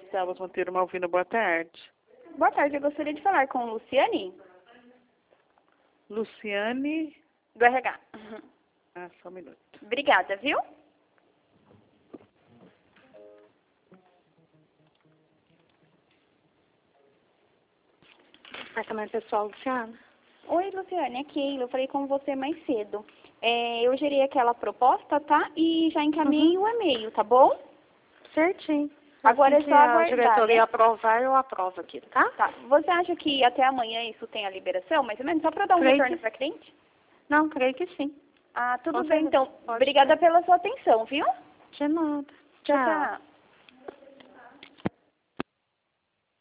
Gustavo Monteiro Malvina, boa tarde. Boa tarde, eu gostaria de falar com Luciane, Luciane. do RH. Só um minuto. Obrigada, viu? Departamento pessoal, Luciana. Oi, Luciane, é Keila. Eu falei com você mais cedo. Eu gerei aquela proposta, tá? E já encaminhei o e-mail, tá bom? Certinho. Agora Assim é só que a aguardar, diretoria né? aprovar, eu aprovo aqui, tá? Tá. Você acha que até amanhã isso tem a liberação, mais ou menos? Só para dar um Creio retorno que- para cliente? Não, creio que sim. Ah, tudo Com bem, certeza. então. Pode Obrigada ser. pela sua atenção, viu? De nada. Tchau, tchau.